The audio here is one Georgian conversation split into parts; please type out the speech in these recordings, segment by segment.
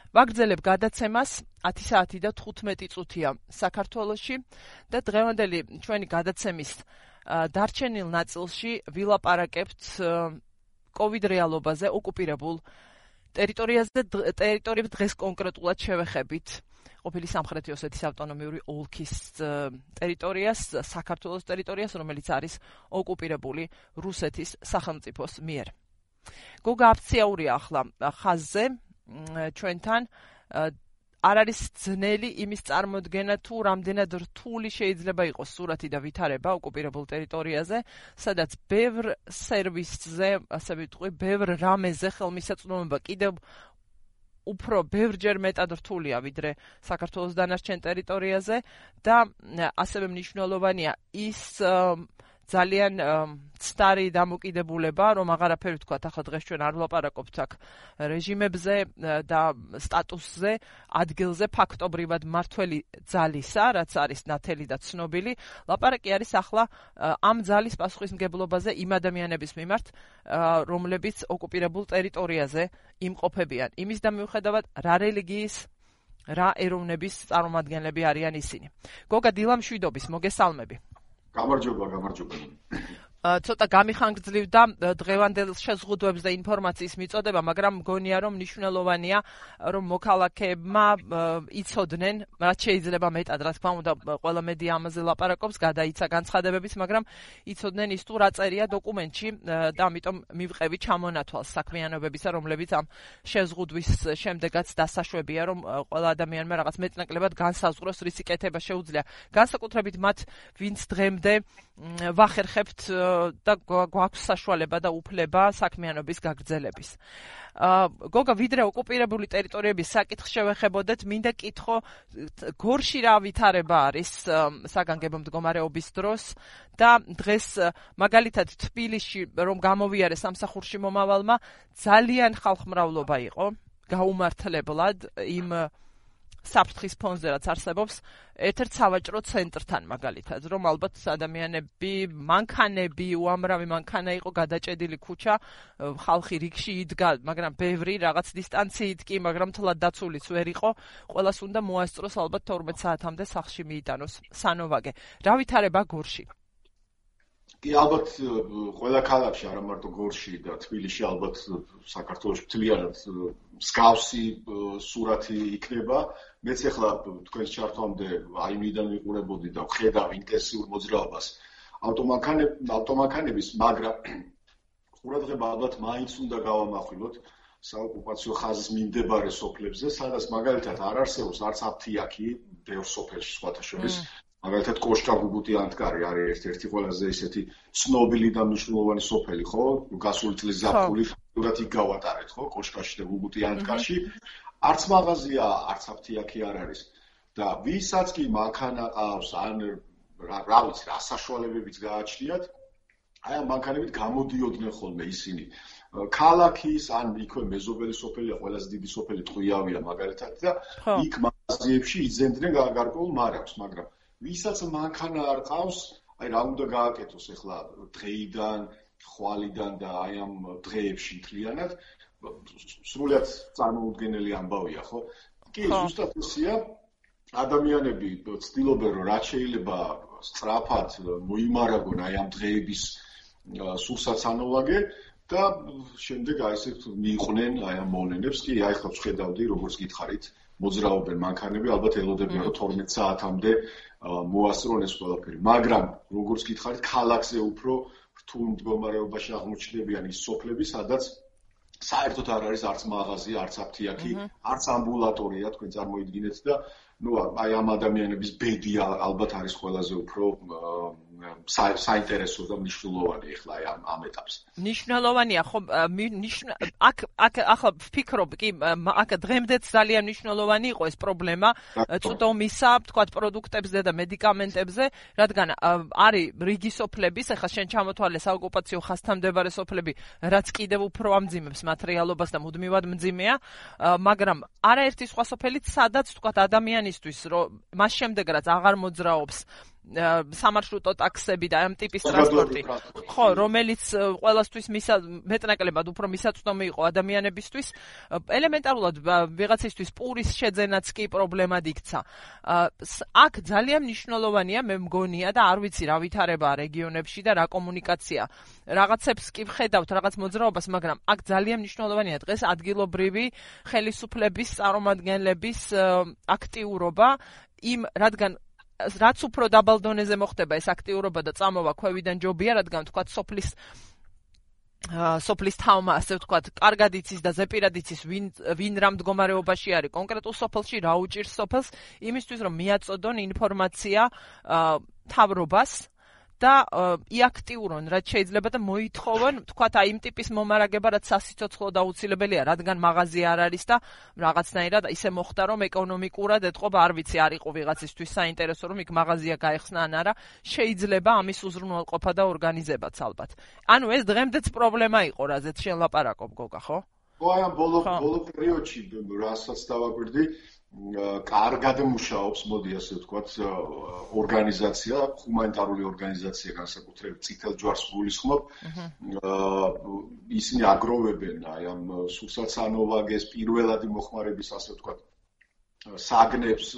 ვაგრძელებ გადაცემას 10 საათი და 15 წუთია საქართველოში და დღევანდელი ჩვენი გადაცემის დარჩენილ ნაწილში ვილაპარაკებთ COVID რეალობაზე ოკუპირებულ ტერიტორიაზე დღეს კონკრეტულად შევეხებით ყოფილი სამხრეთი ოსეთის ავტონომიური ოლქის ტერიტორიას, საქართველოს ტერიტორიას, რომელიც არის ოკუპირებული რუსეთის სახელმწიფოს მიერ. გოგა აფციაურია ახლა ხაზზე ჩვენთან არ არის ძნელი იმის წარმოდგენა თუ რამდენად რთული შეიძლება იყოს სურათი და ვითარება ოკუპირებულ ტერიტორიაზე, სადაც ბევრ სერვისზე, ასე ვიტყვი, ბევრ რამეზე ხელმისაწვდომობა კიდევ უფრო ბევრჯერ მეტად რთულია ვიდრე საქართველოს დანარჩენ ტერიტორიაზე და ასევე მნიშვნელოვანია ის ძალიან ცდარი დამოკიდებულება, რომ აღარაფერი ვთქვათ, ახლა დღეს ჩვენ არ ვლაპარაკობთ აქ რეჟიმებზე და სტატუსზე, ადგილზე, ფაქტობრივად მართველი ძალისა, რაც არის ნათელი და ცნობილი, ლაპარაკი არის ახლა ამ ძალის პასუხისმგებლობაზე იმ ადამიანების მიმართ, რომლებიც ოკუპირებულ ტერიტორიაზე იმყოფებიან. იმის და მიუხედავად, რა რელიგიის, რა ეროვნების წარმომადგენლები არიან ისინი. გოგა დილამშვიდობის, მოგესალმები. გამარჯობა. ცოტა გამიხანგრძლივდა დღევანდელ შეზღუდვებს და ინფორმაციის მიწოდება, მაგრამ მგონია, რომ მნიშვნელოვანია, რომ მოქალაქეებმა იცოდნენ, რაც შეიძლება მეტად, რა თქმა უნდა, ყველა მედია ამაზე ლაპარაკობს, გადაიცა განცხადებებიც, მაგრამ იცოდნენ ის თუ რა წერია დოკუმენტში და ამიტომ მივყევი ჩამონათვალს საქმიანობებისა, რომლებიც ამ შეზღუდვის შემდეგაც დასაშვებია, რომ ყველა ადამიანმა რაღაც მეტნაკლებად განსაზღვროს, რისი კეთება შეუძლია. განსაკუთრებით მათ, ვინც დღემდე ვახერხებთ და გვაქვს საშუალება და უფლება საქმიანობის გაგრძელების. გოგა, ვიდრე ოკუპირებული ტერიტორიების საკითხს შევეხებოდეთ, მინდა კითხო, გორში რა ვითარება არის საგანგებო მდგომარეობის დროს და დღეს მაგალითად თბილისში რომ გამოვიარეს სამსახურში მომავალმა, ძალიან ხალხმრავლობა იყო, გაუმართლებლად იმ საფრთხის ფონზე რაც არსებობს ერთ-ერთ სავაჭრო ცენტრთან მაგალითად, რომ ალბათ ადამიანები, მანქანები, უამრავი მანქანა იყო გადაჭედილი ქუჩა, ხალხი რიგში იდგა, მაგრამ ბევრი რაღაც დისტანციით კი, მაგრამ თლად დაცულიც ვერ იყო, ყველას უნდა მოასწროს ალბათ 12 საათამდე სახლში მიიტანოს სანოვაგე. რა ვითარება გორში? კი, ალბათ ყველა ქალაქში, არა მარტო გორში და თბილისში, ალბათ საქართველოში მთლიანად მსგავსი სურათი იქნება. მეც ახლა თქვენს ჩართვამდე აიმიდან ვიყურებოდი და ვხედავ ინტენსიურ მოძრაობას ავტომანქანების, მაგრამ ყურადღება ალბათ მაინც უნდა გავამახვილოთ საოკუპაციო ხაზის მიმდებარე სოფლებზე, სადაც მაგალითად არ არსებობს არც აფთიაქი, ბევრ სოფელში სხვათა შორის. მაგალითად კოშკა გუგუტი-ანტკარი არის ერთ-ერთი ყველაზე ისეთი ცნობილი და მნიშვნელოვანი სოფელი, ხო? გასული წლის ზაფხული ფაქტურად იქ გავატარეთ, ხო? კოშკაში და გუგუტი-ანტკარში. არც მაღაზია, არც აფთიაქი არ არის. და ვისაც კი მანქანა ყავს, ან რა ვიცი, რა საშუალებებიც გააჩნიათ, აი ამ მანქანებით გამოდიოდნენ ხოლმე ისინი. ქალაქის, ან იქვე მეზობელი სოფელია, ყველაზე დიდი სოფელი ტყვიავია მაგალითად და იქ მაღაზიებში იძენდნენ გარკვეულ მარევს, მაგრამ ვისაც მანქანა არ ყავს, აი რა უნდა გააკეთოს ახლა დღეიდან, ხვალიდან და აი ამ დღეებში მთლიანად სრულიად წარმოუდგენელი ამბავია, ხო? კი, ზუსტად ისეა, ადამიანები ცდილობენ, რომ რაც შეიძლება სწრაფად მოიმარაგონ აი ამ დღეების სულსაცანოვაგე და შემდეგ აი ესე მიიყვნენ აი ამ მოვლენებს. კი, აი ხლა ვხედავდი, როგორც გითხარით, მოძრაობენ მანქანები, ალბათ ელოდებიან, რომ 12 საათამდე მოასწრონ ეს ყველაფერი. მაგრამ როგორც გითხარით, ქალაქზე უფრო რთულ მდგომარეობაში აღმოჩნდებიან ის სოფლები, სადაც საერთოდ არ არის არც მაღაზია, არც აფთიაქი, არც ამბულატორია, თქვენ წარმოიდგინეთ და აი ამ ადამიანების ბედი ალბათ არის ყველაზე უფრო საინტერესო და მნიშვნელოვანი ახლა ამ ეტაპზე. მნიშვნელოვანია, ხო, აქ ახლა ვფიქრობ, კი, აქ დღემდეც ძალიან მნიშვნელოვანი იყო ეს პრობლემა წვდომისა, თქვათ, პროდუქტებზე და მედიკამენტებზე, რადგან არის რიგი სოფლების, ახლა შენ ჩამოთვალე საოკუპაციო ხაზთან მდებარე სოფლები, რაც კიდევ უფრო ამძიმებს მატერიალობას და მუდმივად მძიმეა, მაგრამ არაერთი სხვა სოფელიც, სადაც თქვათ ადამიანისთვის, რომ მას შემდეგ რაც აღარ მოძრაობს სამარშრუტო ტაქსები და ამ ტიპის ტრანსპორტი. ხო, რომელიც ყველასთვის მეტნაკლებად უფრო მისაწვდომი იყო ადამიანებისთვის, ელემენტარულად ვიღაცისთვის პურის შეძენაც კი პრობლემად იქცა. აქ ძალიან მნიშვნელოვანია, მე მგონია და არ ვიცი რა ვითარება რეგიონებში და რა კომუნიკაცია. რაღაცებს კი ვხედავთ, რაღაც მოძრაობას, მაგრამ აქ ძალიან მნიშვნელოვანია დღეს ადგილობრივი ხელისუფლების წარმომადგენლების აქტიურობა რადგან რაც უფრო დაბალ დონეზე მოხდება ეს აქტიურობა და წამოვა ქვევიდან ჯობია, რადგან თქვათ სოფლის თავმა, ასე ვთქვათ, კარგად იცის და ზეპირად იცის ვინ რა მდგომარეობაში არის კონკრეტულ სოფელში, რა უჭირს სოფელს, იმისთვის რომ მიაწოდონ ინფორმაცია მთავრობას და იაქტიურონ რაც შეიძლება და მოითხოვონ, თქვათ, აი იმ ტიპის მომარაგება, რაც სასიცოცხლო დაუცილებელია, რადგან მაღაზია არ არის და რაღაცნაირად ისე მოხდა, რომ ეკონომიკურად ეთყობა, არ ვიცი, არ იყო ვიღაცისთვის საინტერესო, რომ იქ მაღაზია გაეხსნა ან არა, შეიძლება ამის უზრუნველყოფა და ორგანიზებაც ალბათ. ანუ ეს დღემდეც პრობლემა იყო, რაზეც შენ ლაპარაკობ, გოგა, ხო? ხო, აი ამ ბოლო პერიოდში, რასაც დავაკვირდი, კარგად მუშაობს, მოდი ასე ვთქვათ, ორგანიზაცია, ჰუმანიტარული ორგანიზაცია, განსაკუთრებით წითელ ჯვარს გულისხმობ. ისინი აგროვებენ აი ამ სულსაცანოვაგეს პირველადი მოხმარების, ასე ვთქვათ, საგნებს,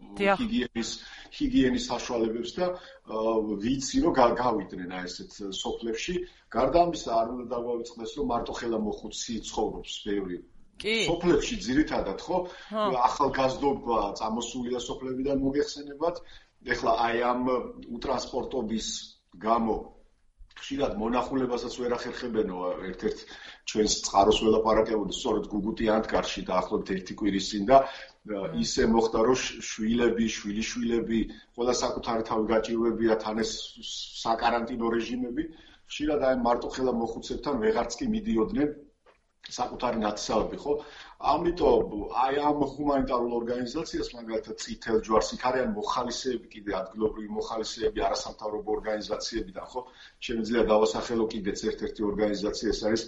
ჰიგიენის საშუალებებს და ვიცი, რომ გავიდნენ აი ესეთ სოფლებში. გარდა ამისა, არ უნდა დაგვავიწყდეს, რომ მარტო ხელამოხუცი ცხოვრობს ბევრი სოფლებში ძირითადად, ხო? ახალგაზრდობა წამოსულია სოფლებიდან მოგეხსენებათ. ეხლა აი ამ უტრანსპორტობის გამო ხშირად მონახულებასაც ვერ ახერხებენო, ერთ-ერთ ჩვენს წყაროს ველაპარაკებოდი სწორედ გუგუტი ანტკარში დაახლოებით 1 კვირის წინ და ისე მოხდა, რომ შვილიშვილები, ყველა საკუთარი თავი გაჭირვებია, თან ეს საკარანტინო რეჟიმები, ხშირად აი მარტო ხელამოხუცებთან ვეღარც კი მიდიოდნენ საკუთარი ნათესავები, ხო? ამიტომ აი ამ ჰუმანიტარულ ორგანიზაციას, მაგალითად წითელ ჯვარს, იქ არიან მოხალისეები, კიდე ადგილობრივი მოხალისეები, არასამთავრობო ორგანიზაციებიდან, ხო? შემიძლია დავასახელო კიდეც ერთ-ერთი ორგანიზაცია, ეს არის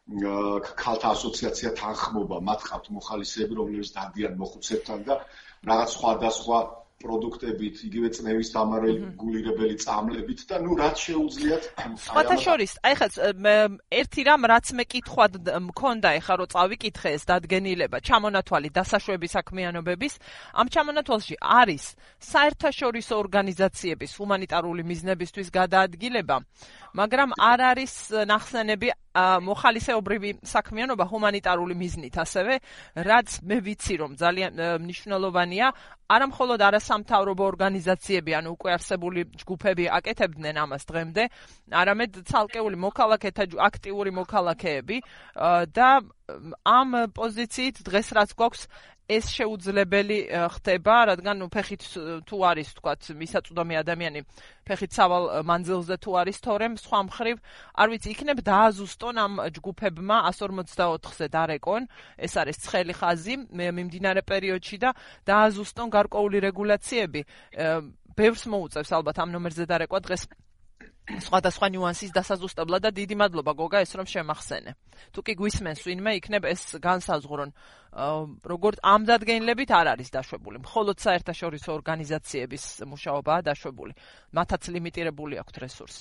ქალთა ასოციაცია თანხმობა, მათ ყავთ მოხალისეები, რომლებიც დადიან მოხუცებთან და რაღაც სხვადასხვა პროდუქტებით, იგივე წნევის დამარეგულირებელი წამლებით და ნუ რაც შეუძლიათ. სხვათა შორის, აი ხა ერთი რამ რაც მე კითხვად მქონდა, ეხლა რომ წავიკითხე ეს დადგენილება, ჩამონათვალი დასაშვების საქმიანობების, ამ ჩამონათვალში არის საერთაშორისო ორგანიზაციების ჰუმანიტარული მიზნებისთვის გადაადგილება, მაგრამ არ არის ნახსენები მოხალისეობრივი საქმიანობა ჰუმანიტარული მიზნით, ასევე რაც მე ვიცი რომ ძალიან მნიშვნელოვანია, არა მხოლოდ არასამთავრობო ორგანიზაციები, ანუ უკვე არსებული ჯგუფები აკეთებდნენ ამას დღემდე, არამედ ცალკეული მოქალაქეთა აქტიური მოქალაქეები და ამ პოზიციით დღეს რაც გვაქვს ეს შეუძლებელი ხდება, რადგან ფეხით თუ არის, თქვათ, მისაწვდომი ადამიანი, ფეხით სავალ მანძილზე თუ არის თორემ, სხვა მხრივ, არ ვიცი, იქნებ დააზუსტონ ამ ჯგუფებმა 154-ზე დარეკონ, ეს არის ცხელი ხაზი მიმდინარე პერიოდში და დააზუსტონ გარკვეული რეგულაციები. ბევრს მოუწევს ალბათ ამ ნომერზე დარეკვა დღეს სხვადასხვა ნიუანსის დასაზუსტებლად და დიდი მადლობა გოგა ეს რომ შემახსენე. თუ კი გვისმენს ვინმე იქნებ ეს განსაზღვრონ, როგორც ამ დადგენილებით არ არის დაშვებული. მხოლოდ საერთაშორისო ორგანიზაციების მუშაობაა დაშვებული. მათაც ლიმიტირებული აქვთ რესურსი.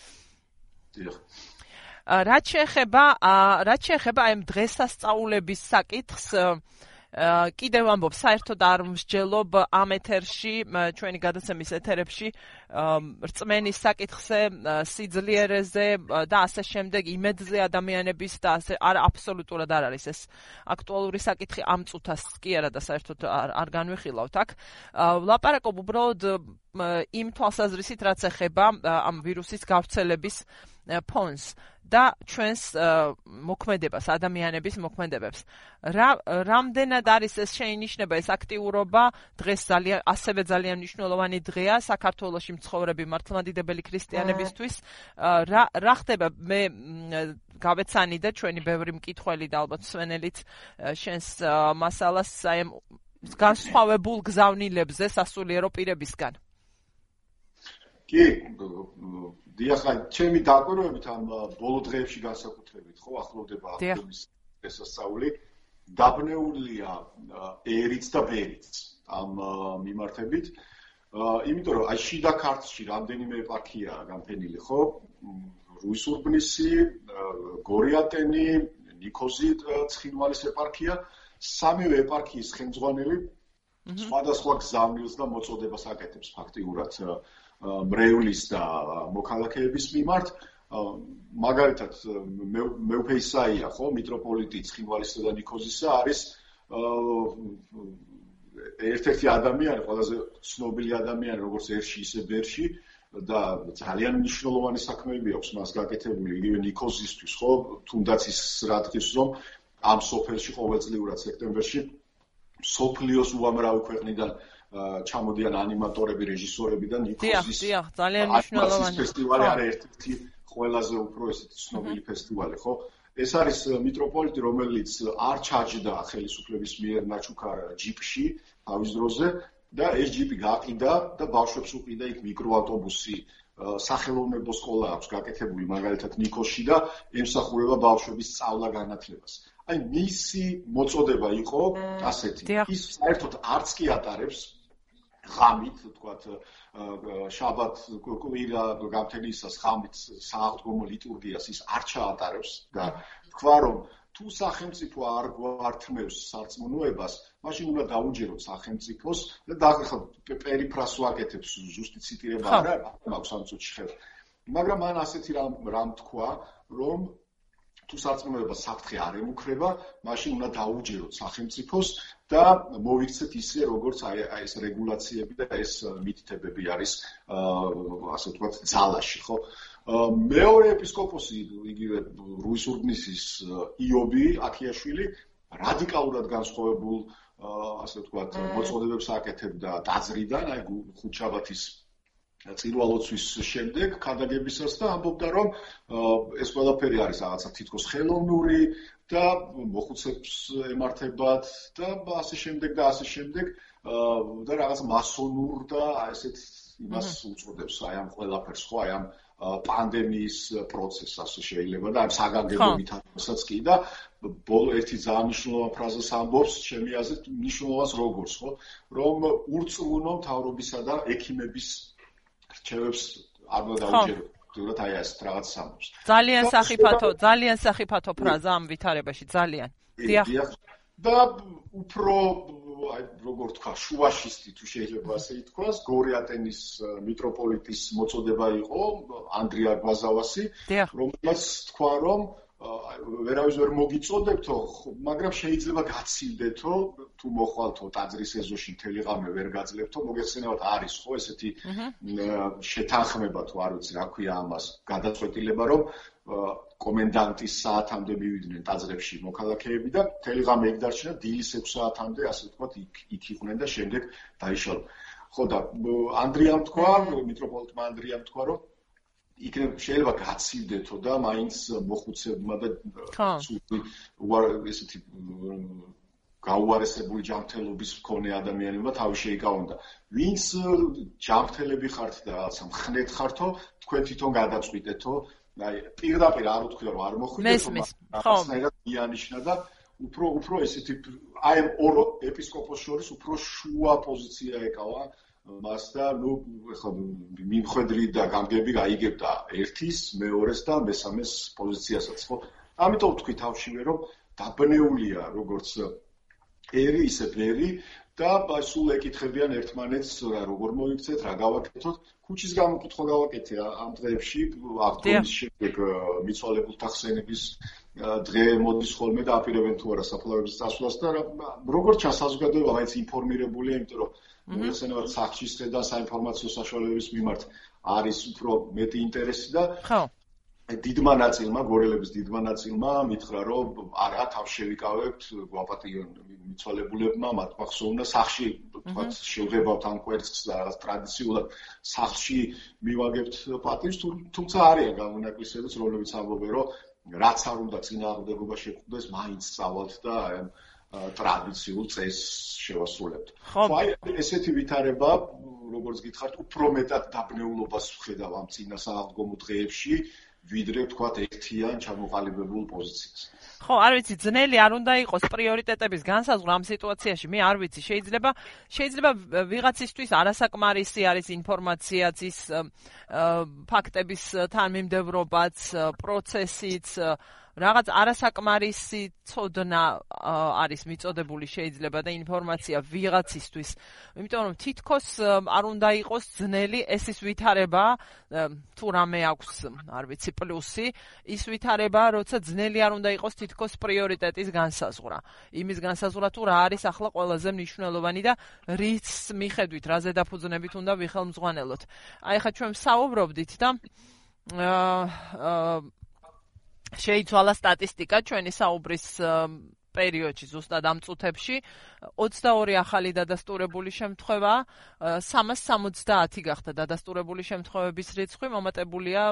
რაც შეეხება აი დღესასწაულების საკითხს, კიდევ ამბობ, საერთოდ არ მსჯელობ ამ ეთერში, ჩვენი გადაცემის ეთერებში, რწმენის საკითხზე, სიძლიერეზე და ასე შემდეგ, იმედზე ადამიანების და ასე აბსოლუტურად არ არის ეს აქტუალური საკითხი ამ წუთას კი არა და საერთოდ არ განვიხილავთ აქ. ვლაპარაკობ უბრალოდ იმ თვალსაზრისით, რაც ეხება ამ ვირუსის გავრცელების ფონს და ჩვენს მოქმედებას, ადამიანების მოქმედებებს. რამდენად არის ეს შეინიშნება ეს აქტიურობა, დღეს ასევე ძალიან მნიშვნელოვანი დღეა საქართველოში მცხოვრები მართლმადიდებელი ქრისტიანებისთვის. რა ხდება, მე გავეცანი და ჩვენი ბევრი მკითხველი და ალბათ მსვენელიც შენს მასალას აი განსხვავებულ გზავნილებზე სასულიერო პირებისგან. კი, დიახ, ჩემი დაკვირვებით ამ ბოლო დღეებში განსაკუთრებით, ხო, ახლოვდება აპრილის დღესასწაული, დაბნეულია ერიც და ბერიც ამ მიმართებით. იმიტომ რომ აი შიდა ქართლში რამდენიმე ეპარქიაა განფენილი, ხო? რუისურბნისი, გორიატენი, ნიქოზი ცხინვალის ეპარქია, სამივე ეპარქიის ხელმძღვანელი სხვადასხვა გზავნილს და მოწოდებას აკეთებს ფაქტიურად მრევლის და მოქალაქეების მიმართ. მაგალითად, მეუფე ისაია, ხო, მიტროპოლიტი ცხინვალისა და ნიქოზისა არის ერთ-ერთი ადამიანი, ყველაზე ცნობილი ადამიანი, როგორც ერში, ისე ბერში და ძალიან მნიშვნელოვანი საქმეები აქვს მას გაკეთებული იგივე ნიქოზისთვის, ხო, თუნდაც ის რა დღის რომ ამ სოფელში ყოველწლიურად სექტემბერში სოფლიოს უამრავი ქვეყნიდან ჩამოდიან ანიმატორები, რეჟისორები და ნიქოზის ძალიან მნიშვნელოვანი ფესტივალი არის ერთ-ერთი ყველაზე უფრო ესეთი ცნობილი ფესტივალი, ხო? ეს არის მიტროპოლიტი, რომელიც არ ჩაჯდა ხელისუფლების მიერ ნაჩუქარ ჯიპში თავის დროზე და ეს ჯიპი გაყიდა და ბავშვებს უყიდა იქ მიკროავტობუსი. სახელოვნებო სკოლა აქვს გაკეთებული მაგალითად ნიქოზში და ემსახურება ბავშვების სწავლა-განათლებას. აი მისი მოწოდება იყო ასეთი. ის საერთოდ არც კი ატარებს ღამით, თქვათ, შაბათ კვირა გამთენისას ღამით სააღდგომო ლიტურგიას ის არ ჩაატარებს და თქვა რომ თუ სახელმწიფო არ გვართმევს სარწმუნოებას, მაშინ უნდა დაუჯეროთ სახელმწიფოს და დაახლა პერიფრას ვაკეთებს, ზუსტი ციტირება არა, მაქვს ამ წუთში ხელ. მაგრამ მან ასეთი რამ თქვა, რომ თუ სარწმუნოებას საფრთხე არ ემუქრება, მაშინ უნდა დაუჯეროთ სახელმწიფოს და მოვიქცეთ ისე, როგორც აი ეს რეგულაციები და ეს მითითებები არის, ასე ვთქვათ, ძალაში, ხო? მეორე ეპისკოპოსი, იგივე რუისურბნისის იობი აქიაშვილი, რადიკალურად განსხვავებულ, ასე ვთქვათ, მოწოდებებს აკეთებდა ტაძრიდან, აი ხუთშაბათის წირვალოცვის შემდეგ ქადაგებისას და ამბობდა, რომ ეს ყველაფერი არის რაღაცა თითქოს ხელოვნური და მოხუცებს ემართებათ და ასე შემდეგ და ასე შემდეგ და რაღაც მასონურ და ესეთ იმას უწოდებს აი ამ ყველაფერს, ხო, აი ამ პანდემიის პროცესს ასე შეიძლება და ამ საგანგებოებითაც კი და ბოლო ერთი ძალიან მნიშვნელოვანი ფრაზას ამბობს, ჩემი აზრით, მნიშვნელოვანს როგორც, ხო, რომ ურწმუნო მთავრობისა და ექიმების რჩევებს არ უნდა დაუჯეროთ. თუმცა აი ეს რაღაც ამბობს. ძალიან სახიფათო ფრაზა ამ ვითარებაში, ძალიან. დიახ. და უფრო აი როგორ თქვა, შუაშისტი თუ შეიძლება ასე ითქვას, გორიატენის მიტროპოლიტის მოწოდება იყო ანდრია გვაზავასი, რომელსაც თქვა, რომ ვერავის ვერ მოგიწოდებთო, მაგრამ შეიძლება გაცილდეთო, თუ მოხვალთო ტაძრის ეზოში მთელი ღამე ვერ გაძლებთო, მოგეხსენებათ არის ხო ესეთი შეთანხმება თუ არ ვიცი რა ქვია ამას, გადაწყვეტილება, რომ კომენდანტის საათამდე მივიდნენ ტაძრებში მოქალაქეები და მთელი ღამე იქ დარჩნენ, დილის 6 საათამდე, ასე ვთქვათ, იქ იყვნენ და შემდეგ დაიშალეს. ხო და ანდრიამ თქვა, მიტროპოლიტმა ანდრიამ თქვა, რომ იქნებ შეიძლება გაცილდეთო და მაინც მოხუცებმა და ესეთი გაუარესებული ჯანმრთელობის მქონე ადამიანებმა თავი შეიკავონ და ვინც ჯანმრთელები ხართ და რაღაცა მხნეთ ხართო, თქვენ თვითონ გადაწყვიტეთო, აი პირდაპირ არ უთქვია რომ არ მოხვიდეთო, მაგრამ იანიშნა და უფრო ესეთი აი ამ ორ ეპისკოპოსს შორის უფრო შუა პოზიცია ეკავა მას და ნუ ეხლა მიმხედრი და გამგები გაიგებდა ერთის, მეორეს და მესამეს პოზიციასაც, ხო? ამიტომ ვთქვი თავშივე, რომ დაბნეულია როგორც ერი, ისე ბერი და სულ ეკითხებიან ერთმანეთს, როგორ მოიქცეთ, რა გავაკეთოთ. ქუჩის გამოკითხვა გავაკეთე ამ დღეებში, აღდგომის შემდეგ მიცვალებულთა ხსენების დღე მოდის ხოლმე და აპირებენ თუ არა საფლავების წასვლას და როგორც ჩანს საზოგადოება მაინც ინფორმირებულია, იმიტომ რომ მოიხსენებათ სახლში და საინფორმაციო საშუალებების მიმართ არის უფრო მეტი ინტერესი და დიდმა ნაწილმა, გორელების დიდმა ნაწილმა მითხრა, რომ არა, თავს შევიკავებთ, გვაპატიონ მიცვალებულებმა, მათ მახსოვს უნდა სახლში, თქვათ, შევღებავთ ამ კვერცხს და რაღაც ტრადიციულად სახლში მივაგებთ პატივს, თუმცა არიან გამონაკლისებიც, რომლებიც ამბობენ, რომ რაც არ უნდა წინააღმდეგობა შეგვდეს, მაინც სწავლთ და ტრადიციულ წესს შევასრულებთ. აი ესეთი ვითარება, როგორც გითხართ, უფრო მეტად დაბნეულობას ვხედავ ამ წინასააღდგომო დღეებში ვიდრე ვთქვათ ერთიან ჩამოყალიბებულ პოზიციას. ხო, არ ვიცი, ძნელი არ უნდა იყოს პრიორიტეტების განსაზღვრა ამ სიტუაციაში. მე არ ვიცი, შეიძლება ვიღაცისთვის არასაკმარისი არის ინფორმაციაც, ის ფაქტების თანმიმდევრობაც, პროცესიც, რაღაც არასაკმარისი ცოდნა არის მიწოდებული შეიძლება და ინფორმაცია ვიღაცისთვის. იმიტომ რომ თითქოს არ უნდა იყოს ძნელი ეს ის ვითარება, თუ რამე აქვს, არ ვიცი, პლუსი, ის ვითარება, როცა ძნელი არ უნდა იყოს თითქოს პრიორიტეტის განსაზღვრა. იმის განსაზღვრა თუ რა არის ახლა ყველაზე მნიშვნელოვანი და რის მიხედვით, რაზე დაფუძნებით უნდა ვიხელმძღვანელოთ. აი ხა ჩვენ საუბრობდით და შეიცვალა სტატისტიკა ჩვენი საუბრის პერიოდში, ზუსტად ამ წუთებში 22 ახალი დადასტურებული შემთხვევა, 370 გახდა დადასტურებული შემთხვევების რიცხვი, მომატებულია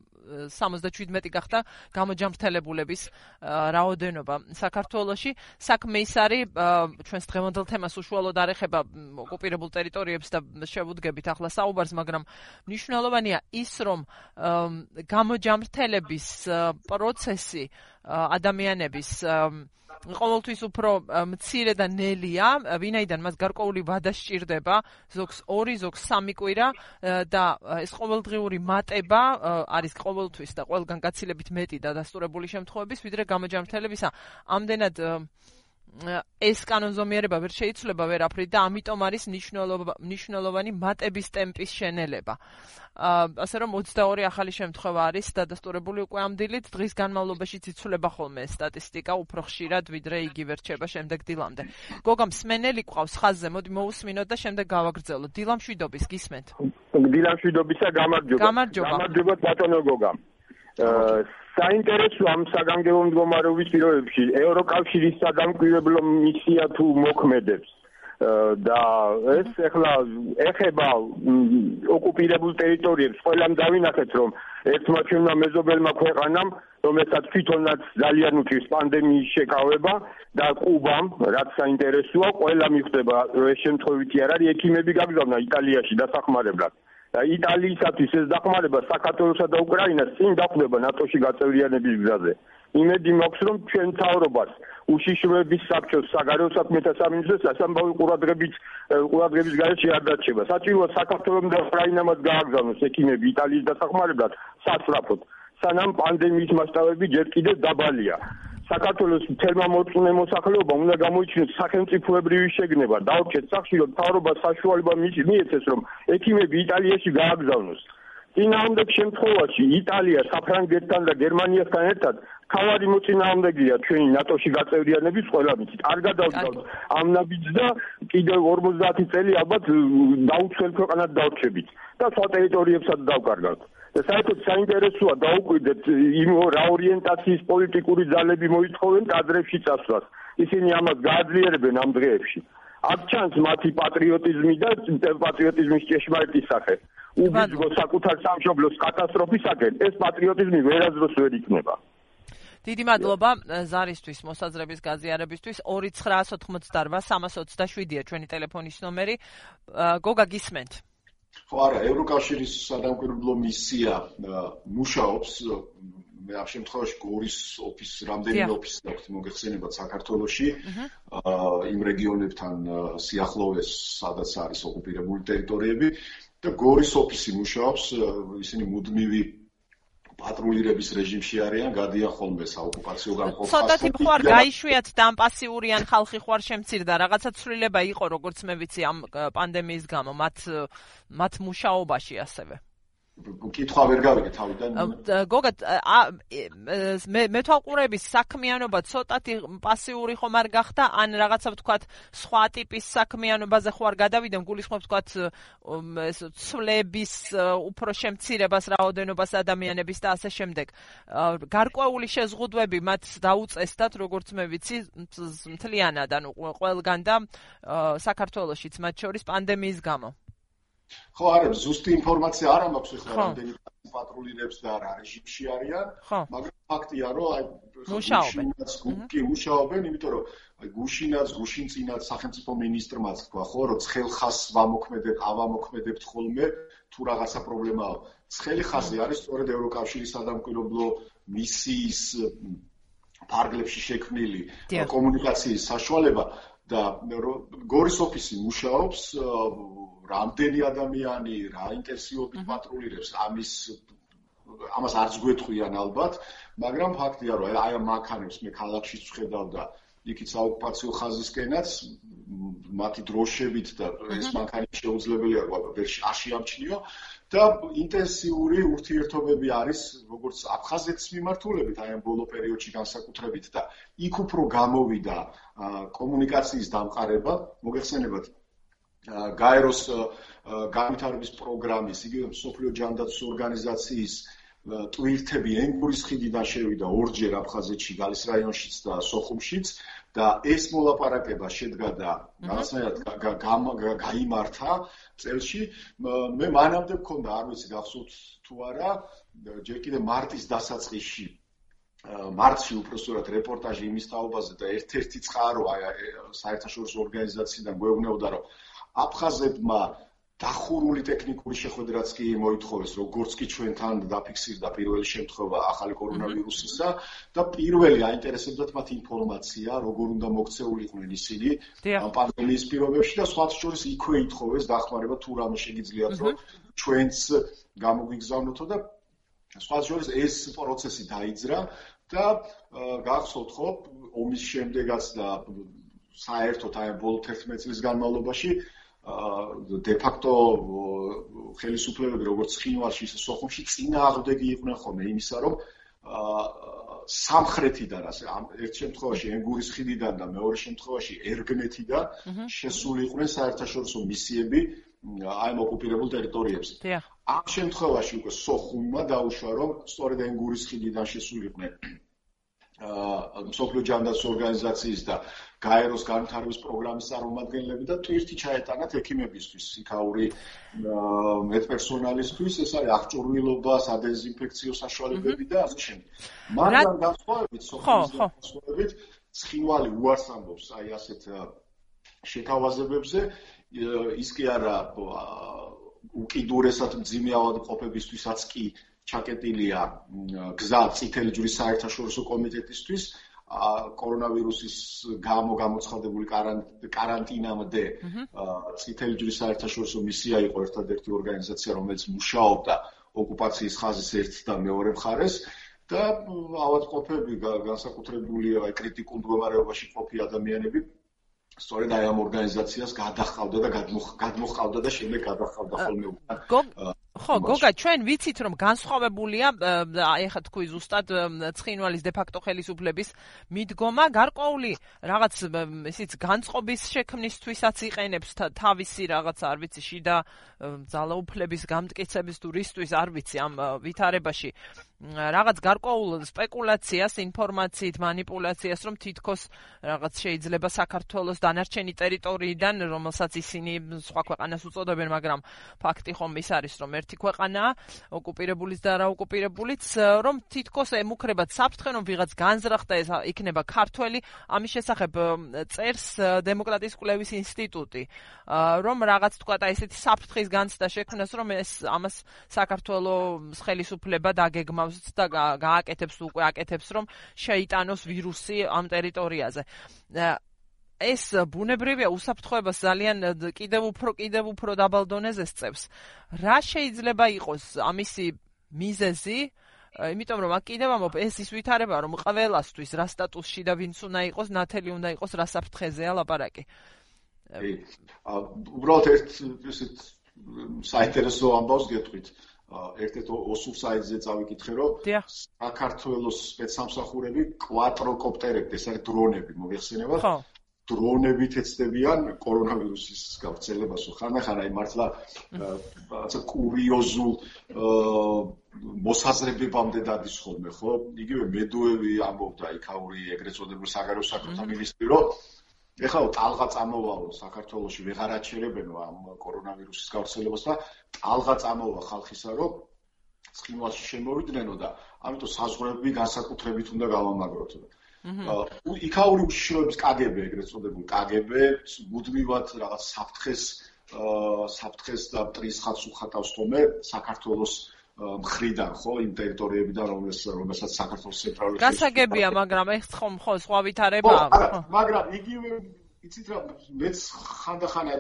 77 გახდა გამოჯამრთელებულების რაოდენობა საქართველოში. საქმე ის არის, ჩვენს დღევანდელ თემას უშუალოდ არ ეხება ოკუპირებულ ტერიტორიებს და შევუდგებით ახლა საუბარს, მაგრამ მნიშვნელოვანია ის, რომ გამოჯამრთელების პროცესი ადამიანების ყოველთვის უფრო მცირე და ნელია, ვინაიდან მას გარკვეული ვადა სჭირდება, ზოგს 2, ზოგს 3 კვირა და ეს ყოველდღიური მატება არის ყოველთვის და ყველგან გაცილებით მეტი დადასტურებული შემთხვევების, ვიდრე გამოჯამრთელებისა. ამდენად ეს კანონზომიერება ვერ შეიცვლება ვერაფრით და ამიტომ არის მნიშვნელოვანი მატების ტემპის შენელება. ასე რომ 22 ახალი შემთხვევა არის დადასტურებული უკვე ამ დილით, დღის განმავლობაში იცვლება ხოლმე სტატისტიკა უფრო ხშირად, ვიდრე იგივე რჩება შემდეგ დილამდე. გოგა მსმენელი გვყავს ხაზზე, მოდი მოусმინოთ და შემდეგ გავაგრძელოთ. დილა მშვიდობის, გისმენთ? დილა მშვიდობისა, გამარჯობა. გამარჯობა ბატონო გოგა. საინტერესო ამ საგანგებო მდგომარეობის პირობებში ევროკავშირის სადამკვირვებლო მისია თუ მოქმედებს და ეს ახლა ეხება ოკუპირებულ ტერიტორიებს. ყველამ დავინახეთ, რომ ერთმა ჩვენმა მეზობელმა ქვეყანამ, რომელსაც თვითონაც ძალიან უჭირს პანდემიის შეკავება და კუბამ, რაც საინტერესოა, ყველა მიხვდება, ეს შემთხვევითი არ არის, ექიმები გაგზავნა იტალიაში დასახმარებლად. იტალიისათვის ეს დახმარება საქართველოსა და უკრაინას წინ დახვდება ნატოში გაწევრიანების გზაზე. იმედი მაქვს, რომ ჩვენ მთავრობას უშიშროების საბჭოს, საგარეო საქმეთა სამინისტროს სასამბავი ყურადღების გარეშე არ დარჩება. საჭიროა საქართველოს და უკრაინამაც გააგზავნოს ექიმები იტალიის დასახმარებლად სასწრაფოდ, სანამ პანდემიის მასშტაბები ჯერ კიდევ დაბალია. საქართველოს მთელმა მორწმუნე მოსახლეობამ უნდა გამოიჩინოს სახელმწიფოებრივი შეგნება. დაუჩეთ სახში, რომ მთავრობას საშუალება მიეცეს, რომ ექიმები იტალიაში გააგზავნოს. წინააღმდეგ შემთხვევაში იტალია საფრანგეთთან და გერმანიასთან ერთად თავარი მოწინააღმდეგეა ჩვენი ნატოში გაწევრიანების ყველა მით. არ გადავდგავთ ამ ნაბიჯს და კიდევ 50 წელი ალბათ დაუცველ ქვეყანად დავრჩებით და სხვა ტერიტორიებსაც დავკარგავთ. საერთოდ საინტერესოა დაუკვირდეთ იმ რა ორიენტაციის პოლიტიკური ძალები მოითხოვენ კადრებში წასვლას. ისინი ამას გააძლიერებენ ამ დღეებში. აქ ჩანს მათი პატრიოტიზმი და პატრიოტიზმის ჭეშმარიტი სახე. უბიძგო საკუთარ სამშობლოს კატასტროფისაკენ, ეს პატრიოტიზმი ვერასდროს ვერ იქნება. დიდი მადლობა ზარისთვის, მოსაზრების გაზიარებისთვის. 2988-327-ია ჩვენი ტელეფონის ნომერი. გოგა გისმენთ? ხო, არა, ევროკავშირის სადამკვირვებლო მისია მუშაობს. მე ამ შემთხვევაში გორის ოფისს, რამდენიმე ოფისს აქვს მოგეხსენებათ საქართველოში, იმ რეგიონებთან სიახლოვეს, სადაც არის ოკუპირებული ტერიტორიები და გორის ოფისი მუშაობს, ისინი მუდმივი პატრულირების რეჟიმში არიან, გადიან ხოლმე საოკუპაციო განყოფას. ცოტათი ხوار გაიშვიათ და ამ პასიურიან ხალხი ხوار შემცირდა, რაღაცა ცვლილება იყო, როგორც მე ვიცი, ამ პანდემიის გამო მათ მუშაობაში ასევე. კითხვა ვერ გავიგე თავიდან. გოგა, მეთვალყურების საქმიანობა ცოტათი პასიური ხომ არ გახდა, ან რაღაცა ვთქვათ, სხვა ტიპის საქმიანობაზე ხوار გადავიდა, გულისხმობ ვთქვათ, ცვლების უფრო შემცირებას, რაოდენობას ადამიანების და ასე შემდეგ. გარკვეული შეზღუდვები მათ დაუწესდათ, როგორც მე ვიცი, მთლიანად, ანუ ყველგან და საქართველოშიც მათ შორის პანდემიის გამო. ხო, არა, ზუსტი ინფორმაცია არ მაქვს ახლა რამდენი პატრულირებს და რა რეჟიმში არიან, ხო. მაგრამ ფაქტია, რომ აი მუშაობენ, იმიტომ რომ აი გუშინწინაც სახელმწიფო მინისტრმაც თქვა, ხო, რომ ცხელ ხაზს ავამოქმედებთ ხოლმე, თუ რაღაცა პრობლემაა. ცხელი ხაზი არის სწორედ ევროკავშირის სადამკვირვებლო მისიის ფარგლებში შექმნილი კომუნიკაციის საშუალება და გორის ოფისი მუშაობს რამდენი ადამიანი რა ინტენსივობით პატრულირებს ამას არც გვეთქვიან ალბათ, მაგრამ ფაქტია რომ აი ამ მანქანებს მე ქალაქშიც ვხედავ და იქით საოკუპაციო ხაზისკენაც მათი დროშებით და ეს მანქანი შეუძლებელია ვერ შეამჩნიო და ინტენსიური ურთიერთობები არის როგორც აფხაზეთის მიმართულებით აი ამ ბოლო პერიოდში განსაკუთრებით და იქ უფრო გამოვიდა კომუნიკაციის დამყარება მოგეხსენებათ გაეროს განვითარების პროგრამის იგივე მსოფლიო ჯანდაცვის ორგანიზაციის ტვირთები ენგურის ხიდიდან შევიდა ორჯერ აფხაზეთში გალის რაიონშიც და სოხუმშიც და ეს მოლაპარაკება შედგა და რაღაცნაირად გაიმართა წელში მე მანამდე მქონდა არ ვიცი გახსოვთ თუ არა ჯერ კიდე მარტის დასაწყისში მარტში უпростоრად რეპორტაჟი იმის თაობაზე და ერთ-ერთი წყარო საერთაშორისო ორგანიზაციიდან გვეუბნებოდა რომ აფხაზებმა დახურული ტექნიკური შეხვედრაც კი მოითხოვეს, როგორც კი ჩვენთან დაფიქსირდა პირველი შემთხვევა ახალი კორონავირუსისა და პირველი აინტერესებდათ მათ ინფორმაცია, როგორ უნდა მოქცეულიყვნენ ისინი ამ პანდემიის პირობებში და სხვათა შორის იქვე ითხოვეს დახმარება თუ რამე შეგიძლიათ რომ ჩვენც გამოგვიგზავნოთო და სხვათა შორის ეს პროცესი დაიძრა და გახსოვთ ხო ომის შემდეგაც და საერთოდ აი ბოლო 11 წლის განმავლობაში de facto ხელისუფლებები როგორც ცხინვალში ისე სოხუმში წინააღმდეგი იყვნენ ხოლმე იმისა რომ სამხრეთიდან ასე ერთ შემთხვევაში ენგურის ხიდიდან და მეორე შემთხვევაში ერგნეთიდან შესული იყვნენ საერთაშორისო მისიები აი ამ ოკუპირებულ ტერიტორიებზე. ამ შემთხვევაში უკვე სოხუმმა დაუშვა რომ სწორედ ენგურის ხიდიდან შესული იყვნენ მსოფლიო ჯანდაცვის ორგანიზაციის და გაეროს განვითარების პროგრამის წარმომადგენლები და ტვირთი ჩაეტანათ ექიმებისთვის, იქაური მედპერსონალისთვის, ეს არის აღჭურვილობა, სადეზინფექციო საშუალებები და ასე შემდეგ. მაგრამ განსხვავებით სოხუმის ცხინვალი უარს ამბობს აი ასეთ შეთავაზებებზე, ის კი არა უკიდურესად მძიმე ავადმყოფებისთვისაც კი ჩაკეტილია გზა წითელი ჯვრის საერთაშორისო კომიტეტისთვის კორონავირუსის გამო გამოცხადებული კარანტინამდე წითელი ჯვრის საერთაშორისო მისია იყო ერთადერთი ორგანიზაცია რომელიც მუშაობდა ოკუპაციის ხაზის ერთ და მეორე მხარეს და ავადმყოფები განსაკუთრებული კრიტიკულ მდგომარეობაში ყოფილი ადამიანები სწორედ აი ამ ორგანიზაციას გადაჰყავდა და გადმოჰყავდა და შემდეგ გადაჰყავდა ხოლმე ხო, გოგა, ჩვენ ვიცით რომ განსხვავებულია, აი ხა თქვი ზუსტად ცხინვალის de facto ხელისუფლების მიდგომა, გარკვეული რაღაც ისიც განწყობის შექმნისთვისაც იყენებს თავისი რაღაც არ ვიცი შიდა ძალაუფლების გამტკიცების თუ რისთვის არ ვიცი ამ ვითარებაში რაღაც გარკვეულ სპეკულაციას, ინფორმაციით, манипуляციას, რომ თითქოს რაღაც შეიძლება საქართველოს დანარჩენი ტერიტორიიდან, რომელსაც ისინი სხვა ქვეყანას უწოდებენ, მაგრამ ფაქტი ხომ ის არის, რომ ერთი ქვეყანაა, ოკუპირებულიც და არაოკუპირებულიც, რომ თითქოს ემუქრებათ საფრთხე, რომ ვიღაც განზრახდა ეს იქნება ქართველი, ამის შესახებ წერს დემოკრატიის კვლევის ინსტიტუტი, რომ რაღაც თქვა და ესეთი საფრთხის განცდა შექმნას, რომ ეს ამას საქართველოს ხელისუფლება დაგეგმავს და გააკეთებს უკვე აკეთებს რომ შეიტანოს ვირუსი ამ ტერიტორიაზე. ეს ბუნებრივია უსაფრთხოებას ძალიან კიდევ უფრო დაბალ დონეზე სწევს. რა შეიძლება იყოს ამისი მიზეზი? იმიტომ რომ აქ კიდევ ამბობ ეს ის ვითარება რომ ყველასთვის რა სტატუსში და ვინც უნდა იყოს ნათელი უნდა იყოს რა საფრთხეზეა ლაპარაკი. უბრალოდ ერთ ისეთ საინტერესო ამბავს გეტყვით. ერთ-ერთ ოსურ საიტზე წავიკითხე რომ საქართველოს სპეცსამსახურები კვატროკოპტერებით, ეს არის დრონები, მოიხსენებათ? ხო. დრონებით ეცდებიან კორონავირუსის გავრცელებას. ხანდახან აი მართლა რაღაცა კურიოზულ მოსაზრებებამდე დადის ხოლმე, ხო? იგივე მედუევი ამბობდა იქაური ეგრეთ წოდებული საგარეო საქმეთა მინისტრი რომ ეხლა ტალღა წამოვალო საქართველოში ვეღარ აჩერებენო ამ კორონავირუსის გავრცელებას და ტალღა წამოვა ხალხისა რომ ცხინვალში შემოვიდნენ და ამიტომ საზღვრები განსაკუთრებით უნდა გავამაგროთ. იქაური უშიშროების კგბ ეგრეთ წოდებული კგბ მუდმივად რაღაც საფრთხეს და მტრის ხაზს უხატავს ხოლმე საქართველოს მხრიდან, ხო, იმ ტერიტორიებიდან, რომელსაც საქართველოს ცენტრალური გასაგებია, მაგრამ ეს ხომ ხო სხვა ვითარებაა. მაგრამ იგივე იცით რა, მეც ხანდახანად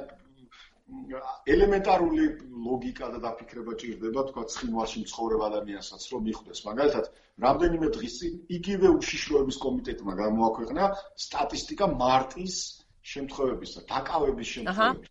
ელემენტარული ლოგიკა და დაფიქრება ჭირდება, თქვა ცხინვალში მცხოვრებ ადამიანსაც რომ მიხვდეს. მაგალითად, რამდენიმე დღის წინ იგივე უშიშროების კომიტეტმა გამოაქვეყნა სტატისტიკა მარტის შემთხვევების და დაკავების შემთხვევების.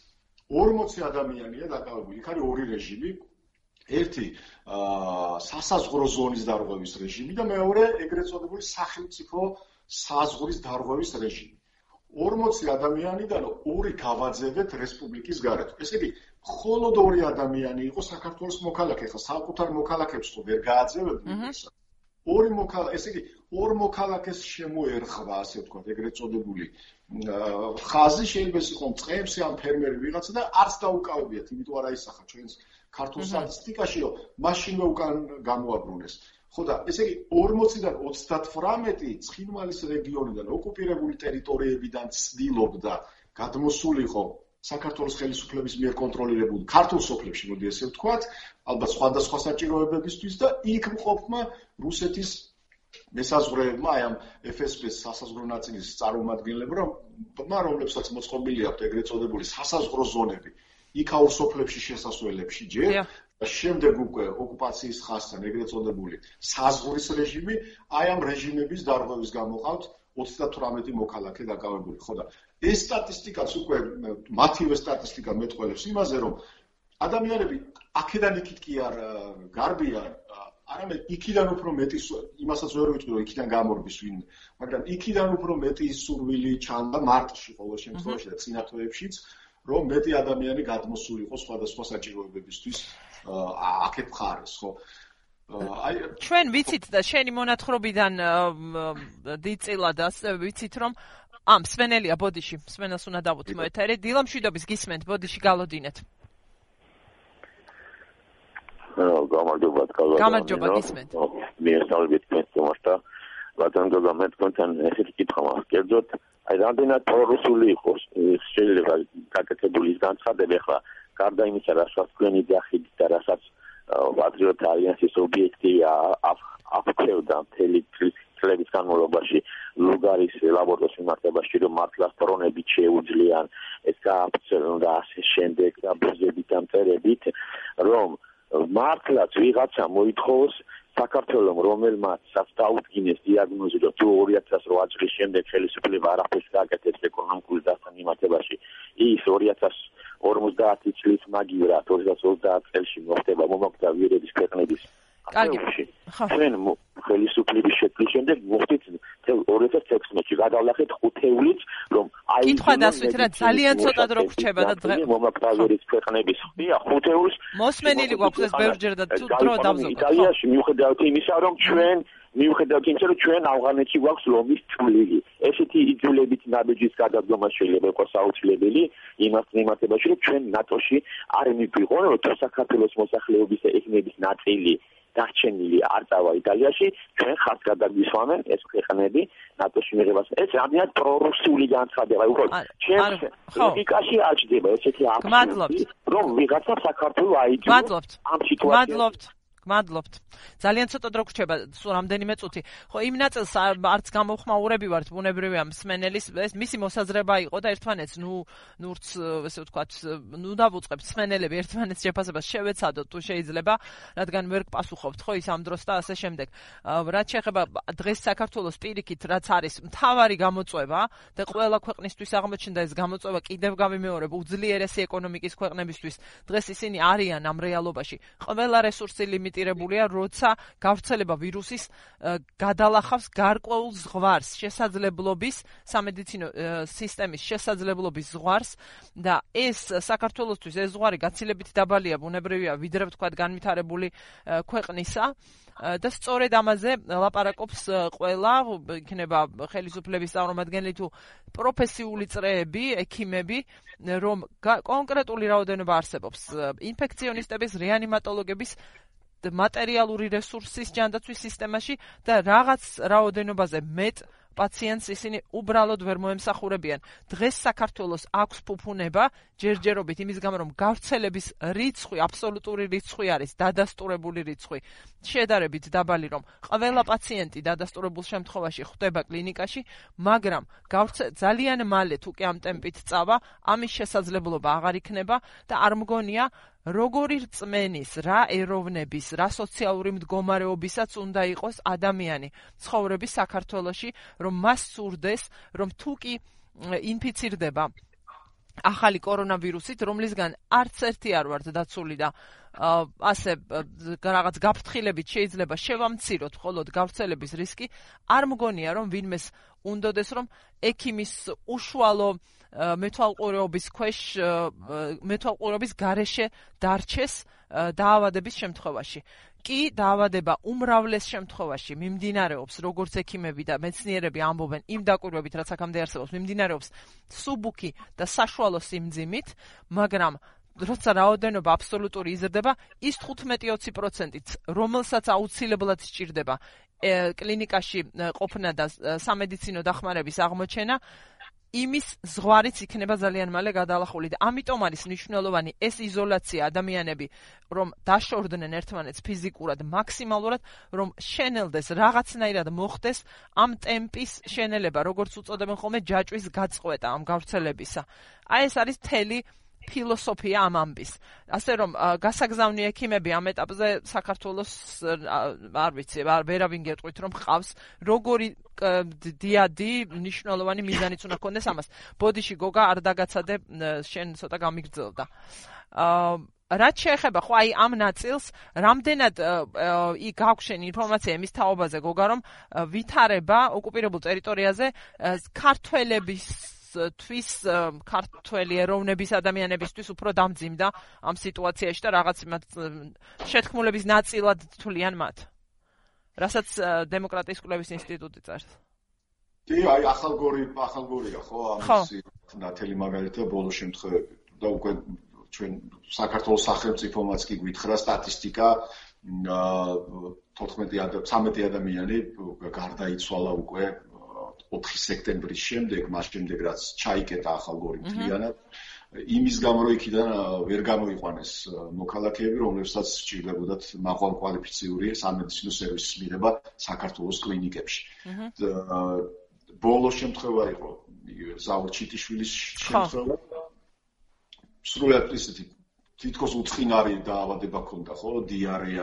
40 ადამიანია დაკავებული. იქ არის ორი რეჟიმი. ერთი სასაზღვრო ზონის დარღვევის რეჟიმი და მეორე ეგრეთ წოდებული სახელმწიფო საზღვრის დარღვევის რეჟიმი. 40 ადამიანიდან ორი გავაძევეთ რესპუბლიკის გარეთ. ესე იგი, მხოლოდ ორი ადამიანი იყო საქართველოს მოქალაქე, ხა საკუთარ მოქალაქეებს ხო ვერ გააძევებდნენ ესა. ესე იგი, ორ მოქალაქეს შემოერხვა, ასე ვთქვათ, ეგრეთ წოდებული ხაზი შეიძლება იყოს წყემსი ან ფერმერი ვიღაცა და არც დაუკავებიათ, იმიტომ არ აისახა ჩვენს ქართულ სტატისტიკაში, რომ მაშინვე უკან გამოაბრუნეს. ხო და ესე იგი 40-დან 38 ცხინვალის რეგიონიდან ოკუპირებული ტერიტორიებიდან ცდილობდა გადმოსულიყო საქართველოს ხელისუფლების მიერ კონტროლირებულ ქართულ სოფლებში, მოდი ესე ვთქვათ, ალბათ სხვადასხვა საჭიროებებისთვის და იქ მყოფმა რუსეთის მესაზღვრეებმა, აი ამ FSB-ს სასაზღვრო ნაწილის წარმომადგენლებმა, რომლებსაც მოწყობილი აქვთ ეგრეთ წოდებული სასაზღვრო ზონები, იქაურ სოფლებში შესასვლელებში ჯერ და შემდეგ უკვე ოკუპაციის ხაზთან ეგრეთ წოდებული საზღვრის რეჟიმი, აი ამ რეჟიმების დარღვევის გამო ყავთ 38 მოქალაქე დაკავებული. ხო და ეს სტატისტიკაც უკვე მათივე სტატისტიკა მეტყველებს იმაზე, რომ ადამიანები აქედან იქით კი არ გარბიან, არამედ იქიდან უფრო მეტი იმასაც ვერ ვიტყვი, რომ იქიდან გამორბის ვინმე, მაგრამ იქიდან უფრო მეტი სურვილი ჩანდა მარტში ყოველ შემთხვევაში და წინა თვეებშიც, რომ მეტი ადამიანი გადმოსულიყო სხვადასხვა საჭიროებებისთვის აქეთ მხარეს, ხო? ჩვენ ვიცით და შენი მონათხრობიდან დიწილად ასე ვიცით, რომ სვენელია ბოდიში, სვენელს უნდა დავუთმო ეთერი, დილა მშვიდობის გისმენთ, ბოდიში გალოდინეთ. გამარჯობა გისმენთ. მიესალმებით თქვენს და ბატონო მე თქვენთან ესეთი კითხვა მაქვს. კერძოდ, აი რამდენად პრორუსული იყოს შეიძლება გაკეთებული ის განცხადება ახლა გარდა იმისა, რასაც თქვენი დახიდით და რასაც პატრიოტ ალიანსის ობიექტი აფრთხებდა მთელი წლების განმავლობაში ლუგარის ლაბორატორიის მიმართებაში, რომ მართლაც დრონებით შეუძლიან ეს გააფრთხილონ და ასე შემდეგ და ბუზებით და მწერებით, რომ მართლაც ვიღაცა მოითხოვს საქართველოს რომელმაც დაუდგინეს დიაგნოზი, რომ თუ 2008 წლის შემდეგ ხელისუფლება არაფერს გააკეთებს ეკონომიკური დასთან მიმართებაში, ის 2050 წლის მაგივრად 2030 წელს მოხდება მომაკვდავიერების ქვეყნების კარგი. ჩვენ ხელისუფლების შექმნის შემდეგ მოხდით 2016-ში გადავლახეთ 5-ეულიც, რომ აი კითხვა დასვით რა ძალიან ცოტა დრო გრჩება და დღე მომაკვდავიერების ქვეყნების ხდია 5-ეულს მოსმენილი გვაქვს ეს ბევრჯერ და თუ დრო დავზოგოთ. იტალიაში მიუხედავად იმისა, რომ ჩვენ ავღანეთში გვაქვს ლომის წვლილი. ესეთი იძულებით ნაბიჯის გადადგომა შეიძლება იყოს აუცილებელი იმას მიმართებაში, რომ ჩვენ ნატოში არ მივიღოთ, რომ საქართველოს მოსახლეობის ეთნების ნაწილი დარჩენილი არ წავა იტალიაში, ჩვენ ხართ გადაგვისვამენ ეს ქვეყნები ნატოში მიღებას. ეს რამდენად პრორუსული განცხადება, უბრალოდ ჩემს ლოგიკაში არ ჩდება ესეთი აბსურდი, რომ ვიღაცა საქართველოს აიძულოს ამ სიტუაციას. გმადლობთ. ძალიან ცოტა დრო გრჩება, სულ რამდენიმე წუთი. ხო, იმ ნაწილს არც გამოხმაურები ვართ, ბუნებრივია მსმენელის, ეს მისი მოსაზრება იყო და ერთმანეთს, ნურც, ესე ვთქვათ, დავუწყებთ მსმენელები ერთმანეთს შეფასებას შევეცადოთ, თუ შეიძლება, რადგან ვერ გპასუხობთ, ხო, ის ამ დროს და ასე შემდეგ. რაც შეეხება დღეს საქართველოს პირიქით, რაც არის მთავარი გამოწვევა და ყველა ქვეყნისთვის აღმოჩნდა ეს გამოწვევა კიდევ გავიმეორებ, უძლიერესი ეკონომიკის ქვეყნებისთვის. დღეს ისინი არიან ამ რეალობაში. ყველა რესურსი ლიმიტირებულია, როცა გავრცელება ვირუსის გადალახავს გარკვეულ ზღვარს, შესაძლებლობის, სამედიცინო სისტემის შესაძლებლობის ზღვარს და ეს საქართველოსთვის ეს ზღვარი გაცილებით დაბალია, ბუნებრივია, ვიდრე ვთქვათ განვითარებული ქვეყნისა. და სწორედ ამაზე ლაპარაკობს ყველა, იქნება ხელისუფლების წარმომადგენელი თუ პროფესიული წრეები, ექიმები, რომ კონკრეტული რაოდენობა არსებობს ინფექციონისტების, რეანიმატოლოგების მატერიალური რესურსის ჯანდაცვის სისტემაში და რაღაც რაოდენობაზე მეტ პაციენტს ისინი უბრალოდ ვერ მოემსახურებიან. დღეს საქართველოს აქვს ფუფუნება ჯერჯერობით იმის გამო რომ გავრცელების რიცხვი, აბსოლუტური რიცხვი არის დადასტურებული რიცხვი. შედარებით დაბალი რომ ყველა პაციენტი დადასტურებულ შემთხვევაში ხვდება კლინიკაში, მაგრამ ძალიან მალე თუ კი ამ ტემპით წავა, ამის შესაძლებლობა აღარ იქნება და არ მგონია როგორი რწმენის, რა ეროვნების, რა სოციალური მდგომარეობისაც უნდა იყოს ადამიანი ცხოვრების საქართველოში, რომ მას სურდეს, რომ თუ კი ინფიცირდება ახალი კორონავირუსით, რომლისგან არც ერთი არ ვართ დაცული და ასე რაღაც გაფრთხილებით შეიძლება შევამციროთ მხოლოდ გავრცელების რისკი, არ მგონია რომ ვინმეს უნდოდეს რომ ექიმის უშუალო მეთვალყურეობის ქვეშ მეთვალყურეობის გარეშე დარჩეს დაავადების შემთხვევაში. კი დაავადება უმრავლეს შემთხვევაში მიმდინარეობს, როგორც ექიმები და მეცნიერები ამბობენ, იმ დაკვირვებით, რაც აქამდე არსებობს, მიმდინარეობს სუბუქი და საშუალო სიმძიმით, მაგრამ როცა რაოდენობა აბსოლუტური იზრდება, ის 15-20%-ით, რომელსაც აუცილებლად სჭირდება კლინიკაში ყოფნა და სამედიცინო დახმარების აღმოჩენა, იმის ზღვარიც იქნება ძალიან მალე გადალახული და ამიტომ არის მნიშვნელოვანი ეს იზოლაცია ადამიანები, რომ დაშორდნენ ერთმანეთს ფიზიკურად, მაქსიმალურად, რომ შენელდეს, რაღაცნაირად მოხდეს ამ ტემპის შენელება, როგორც უწოდებენ ხოლმე ჯაჭვის გაწყვეტა ამ გავრცელებისა. აი ეს არის თელი ფილოსოფია ამ ამბის. ასე რომ გასაგზავნი ექიმები ამ ეტაპზე საქართველოს არ ვიცი, ვერავინ გეტყვით რომ ყავს როგორი დიადი მნიშვნელოვანი მიზანიც უნდა ქონდეს ამას. ბოდიში გოგა არ დაგაცადე, შენ ცოტა გამიგრძელდა. რაც შეეხება ხო აი ამ ნაწილს, რამდენად გაგვშენ ინფორმაცია იმის თაობაზე გოგა რომ ვითარება ოკუპირებულ ტერიტორიაზე ქართველების თვის ქართველი ეროვნების ადამიანებისთვის უფრო დამძიმდა ამ სიტუაციაში და რაღაც შეთქმულების ნაწილად თვლიან მათ. რასაც დემოკრატიის კვლევის ინსტიტუტი წერს. კი, აი ახალგორია ხო ამის ნათელი მაგალითია ბოლო შემთხვევები და უკვე ჩვენ საქართველოს სახელმწიფომაც კი გვითხრა სტატისტიკა 13 ადამიანი გარდაიცვალა უკვე 4 სექტემბრის შემდეგ, მას შემდეგ რაც ჩაიკეტა ახალგორი მთლიანად, იმის გამო რომ იქიდან ვერ გამოიყვანეს მოქალაქეები, რომლებსაც სჭირდებოდათ მაღალ კვალიფიციური სამედიცინო სერვისის მიღება საქართველოს კლინიკებში. ბოლო შემთხვევა იყო ზაურ ჩიტიშვილის შემთხვევა. სრულად ისეთი თითქოს უცხინარი დაავადება ჰქონდა, ხო, დიარეა,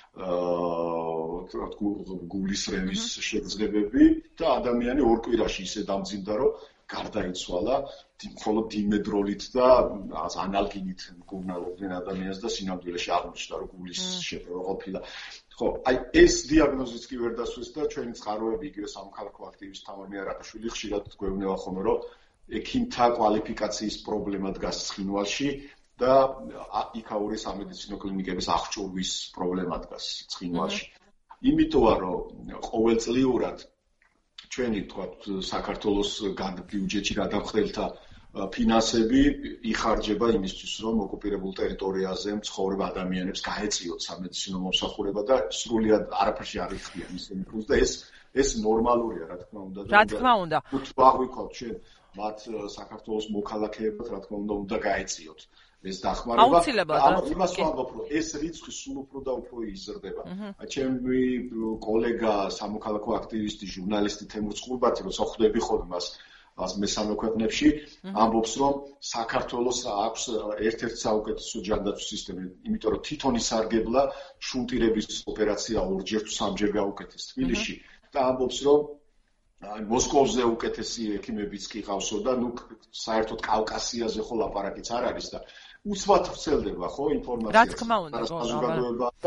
გულის რემის შეგრძნებები და ადამიანი ორ კვირაში ისე დამძიმდა, რომ გარდაიცვალა, მხოლოდ დიმედროლით და ანალგინით მკურნალობდნენ ადამიანს და სინამდვილეში აღმოჩნდა, რომ გულის შეტევა ყოფილა. ხო, აი ეს დიაგნოზიც კი ვერ დასვეს და ჩვენი წყაროები იგივე სამოქალაქო აქტივისტ თამარ მეარაყიშვილი ხშირად გვეუბნება ხოლმე, რომ ექიმთა კვალიფიკაციის პრობლემა დგას ცხინვალში და იქაური სამედიცინო კლინიკების აღჭურვის პრობლემა დგას ცხინვალში. იმიტომა რომ ყოველწლიურად ჩვენი თქვა საქართველოს ბიუჯეტში გადამხდელთა ფინანსები იხარჯება იმისთვის, რომ ოკუპირებულ ტერიტორიაზე მცხოვრებ ადამიანებს გაეწიოთ სამედიცინო მომსახურება და სრულად არაფერში არ იხდიან ისინი ფულს და ეს ნორმალურია, რა თქმა უნდა. რა თქმა უნდა. თუ აღვიქვათ ჩვენ მათ საქართველოს მოქალაქეებად, რა თქმა უნდა გაეწიოთ. ეს დახმარება იმას ვამბობ, რომ ეს რიცხვი სულ უფრო და უფრო იზრდება. ჩემი კოლეგა სამოქალაქო აქტივისტი, ჟურნალისტი თემურ წყურბათი, როცა ხვდები ხოლმე მას მესამე ქვეყნებში, ამბობს, რომ საქართველოს აქვს ერთ-ერთი საუკეთესო ჯანდაცვის სისტემა, იმიტომ რომ თვითონ ისარგებლა შუნტირების ოპერაცია ორჯერ თუ სამჯერ გაუკეთეს თბილისში და ამბობს, რომ მოსკოვზე უკეთესი ექიმებიც კი ყავსო და ნუ საერთოდ კავკასიაზე ხო ლაპარაკიც არ არის და უცბად ვრცელდება ხო ინფორმაცია. რა თქმა უნდა, და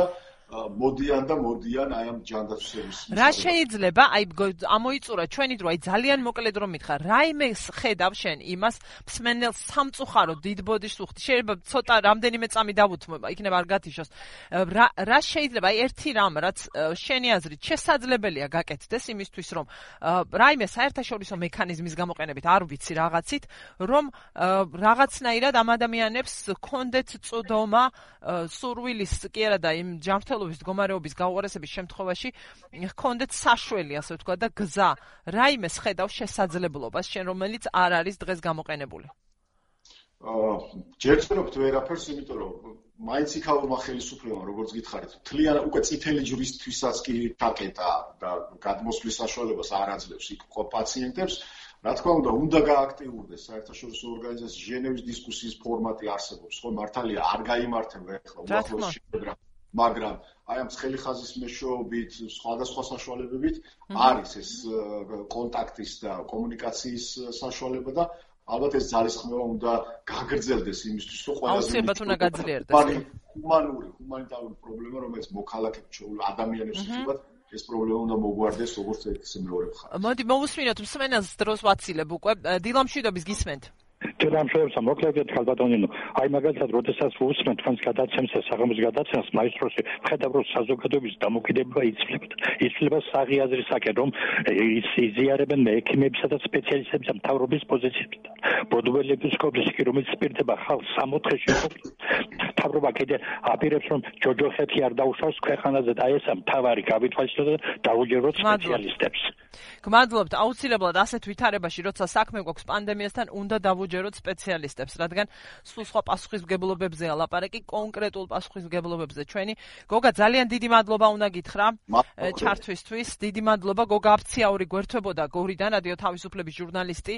მოდიან აი ამ ჯანდაცვის სერვისის. რა შეიძლება აი ამოიწურა ჩვენი დრო, აი ძალიან მოკლედ რომ მითხრა, რაიმე ხედავ შენ იმას მსმენელს სამწუხარო დიდ ბოდიშს უხდი. შეიძლება ცოტა რამდენიმე წამი დავუთმობა, იქნება არ გათიშოს. რა შეიძლება აი ერთი რამ, რაც შენი აზრით შესაძლებელია გაკეთდეს იმისთვის, რომ რაიმე საერთაშორისო მექანიზმის გამოყენებით, არ ვიცი რაღაცით, რომ რაღაცნაირად ამ ადამიანებს კონდეთ წვდომა სურვილის კი არა და იმ ჯანმრთელ ჯანმრთელობის მდგომარეობის გაუარესების შემთხვევაში ჰქონდეთ საშველი, ასე ვთქვათ, და გზა. რაიმეს ხედავს შესაძლებლობას, შენ რომელიც არ არის დღეს გამოყენებული? ჯერ ვწერობთ ვერაფერს, იმიტომ რომ მაინც იქაურმა ხელისუფლებამ, როგორც გითხარით, თლიანად უკვე წითელი ჯვრისთვისაც კი დაკეტა და გადმოსვლის საშუალებას არ აძლევს იქ ყოფ პაციენტებს. რა თქმა უნდა გააქტიურდეს საერთაშორისო ორგანიზაციის ჟენევის დისკუსიის ფორმატი არსებობს, ხო მართალია არ გაიმართება ახლა უახლოეს შეხვედრა, მაგრამ აი ამ ცხელი ხაზის მეშვეობით, სხვადასხვა საშუალებებით არის ეს კონტაქტის და კომუნიკაციის საშუალება და ალბათ ეს ძალისხმევა უნდა გაგრძელდეს იმისთვის, რომ ყველაზე ჰუმანიტარული პრობლემა, რომელიც მოქალაქეებს ადამიანებს ეხება, ეს პრობლემა უნდა მოგვარდეს როგორც ესე მეორე მხარეს. მოდი მოვუსმინოთ მსმენელს დროს ვაცილებ უკვე. დილა მშვიდობის გისმენთ. Tiramshevsa მოკლედ ხალბატონინო აი მაგალითად როდესაც ვუსმენთ თქვენს გადაცემას და საღამოს გადაცემას მაისტროსი ვხედავ რომ საზოგადოების დამოკიდებულება იცვლება საღიაზრისაკენ რომ იზიარებენ ექიმებისა და სპეციალისტების მთავრობის პოზიციებიდან პროდუქტების კი რომელიც სპირდება ხალხს სამოთხეში მთავრობა კიდე აპირებს რომ ჯოჯოხეთი არ დაუშავს ქვეყანაზე და ეს მთავარი გავითვალისწინოს და დაუჯეროთ სპეციალისტებს. გმადლობთ, აუცილებლად ასეთ ვითარებაში, როცა საქმე გვაქვს პანდემიასთან, უნდა დავუჯეროთ სპეციალისტებს, რადგან სულ სხვა პასუხისმგებლობებზეა ლაპარაკი, კონკრეტულ პასუხისმგებლობებზე ჩვენი. გოგა, ძალიან დიდი მადლობა უნდა გითხრა ჩართვისთვის. დიდი მადლობა, გოგა აფციაური გვერდთვებოდა გორიდან, რადიო თავისუფლების ჟურნალისტი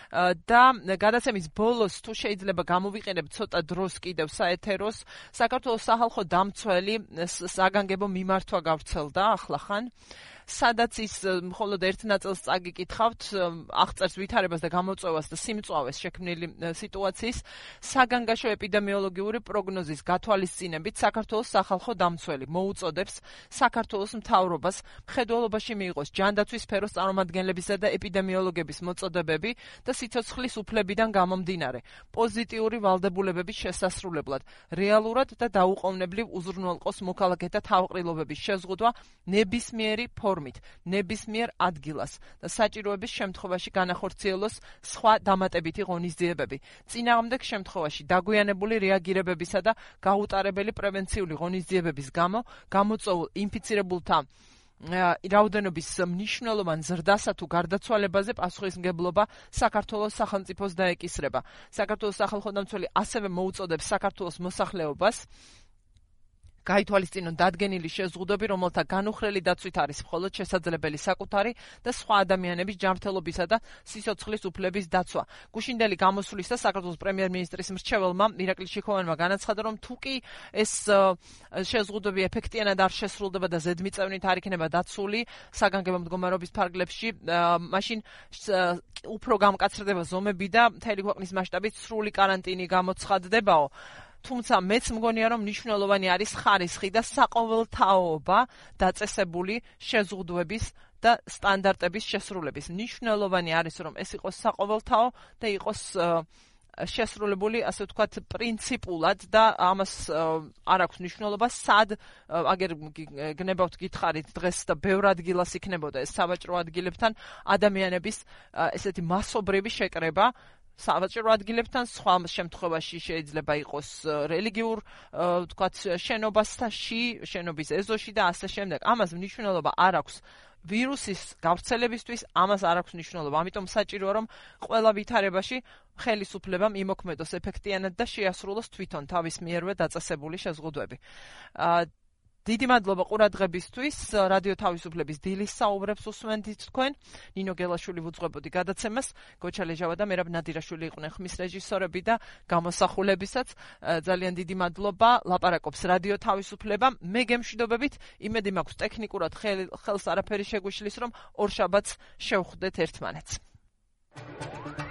და გადაცემის ბოლოს თუ შეიძლება გამოვიყენებ ცოტა დროს კიდევ საეთეროს, საქართველოს სახალხო დამცველი საგანგებო მიმართვა გავრცელდა ახლახან. სადაც ის მხოლოდ ერთ ნაწილს წაგიკითხავთ, აღწერს ვითარებას და გამოწვევას და სიმწვავეს შექმნილი სიტუაციის, საგანგაშო ეპიდემიოლოგიური პროგნოზის გათვალისწინებით საქართველოს სახალხო დამცველი მოუწოდებს საქართველოს მთავრობას მხედველობაში მიიღოს ჯანდაცვის სფეროს წარმომადგენლებისა და ეპიდემიოლოგების მოწოდებები და სიცოცხლის უფლებიდან გამომდინარე პოზიტიური ვალდებულებების შესასრულებლად, რეალურად და დაუყოვნებლივ უზრუნველყოს მოქალაქეთა თავყრილობების შეზღუდვა ნებისმიერი ნებისმიერ ადგილას და საჭიროების შემთხვევაში განახორციელოს სხვა დამატებითი ღონისძიებები. წინააღმდეგ შემთხვევაში დაგვიანებული რეაგირებებისა და გაუტარებელი პრევენციული ღონისძიებების გამო გამოწვეულ ინფიცირებულთა რაოდენობის მნიშვნელოვან ზრდასა თუ გარდაცვალებაზე პასუხისმგებლობა საქართველოს სახელმწიფოს დაეკისრება. საქართველოს სახალხო დამცველი ასევე მოუწოდებს საქართველოს მოსახლეობას გაითვალისწინონ დადგენილი შეზღუდვები, რომელთა განუხრელი დაცვით არის მხოლოდ შესაძლებელი საკუთარი და სხვა ადამიანების ჯანმრთელობისა და სიცოცხლის უფლების დაცვა. გუშინდელი გამოსვლის და საქართველოს პრემიერ-მინისტრის მრჩეველმა ირაკლი შიქოვანმა განაცხადა, რომ თუ კი ეს შეზღუდვები ეფექტიანად არ შესრულდება და ზედმიწევნით არ იქნება დაცული საგანგებო მდგომარეობის ფარგლებში, მაშინ უფრო გამკაცრდება ზომები და მთელი ქვეყნის მასშტაბით სრული კარანტინი გამოცხადდებაო. თუმცა მეც მგონია, რომ მნიშვნელოვანი არის ხარისხი და საყოველთაობა დაწესებული შეზღუდვების და სტანდარტების შესრულების. მნიშვნელოვანი არის, რომ ეს იყოს საყოველთაო და იყოს შესრულებული, ასე ვთქვათ, პრინციპულად და ამას არ აქვს მნიშვნელობა, სად აგერ გნებავთ გითხარით დღეს და ბევრ ადგილას იქნებოდა ეს სავაჭრო ადგილებთან ადამიანების ესეთი მასობრივი შეკრება სავაჭრო ადგილებთან, სხვა შემთხვევაში შეიძლება იყოს რელიგიურ, ვთქვათ, შენობის ეზოში და ასე შემდეგ. ამას მნიშვნელობა არ აქვს ვირუსის გავრცელებისთვის, ამას არ აქვს მნიშვნელობა. ამიტომ საჭიროა, რომ ყველა ვითარებაში ხელისუფლებამ იმოქმედოს ეფექტიანად და შეასრულოს თვითონ თავის მიერვე დაწესებული შეზღუდვები. დიდი მადლობა ყურადღებისთვის. რადიო თავისუფლების დილის საუბრებს უსმენთ თქვენ. ნინო გელაშვილი ვუძღვებოდი გადაცემას, გოჩა ლეჟავა და მერაბ ნადირაშვილი იყვნენ ხმის რეჟისორები და გამოსახულებისაც. ძალიან დიდი მადლობა. ლაპარაკობს რადიო თავისუფლება. მე გემშვიდობებით, იმედი მაქვს ტექნიკურად ხელს არაფერი შეგვიშლის, რომ ორშაბათს შევხვდეთ ერთმანეთს.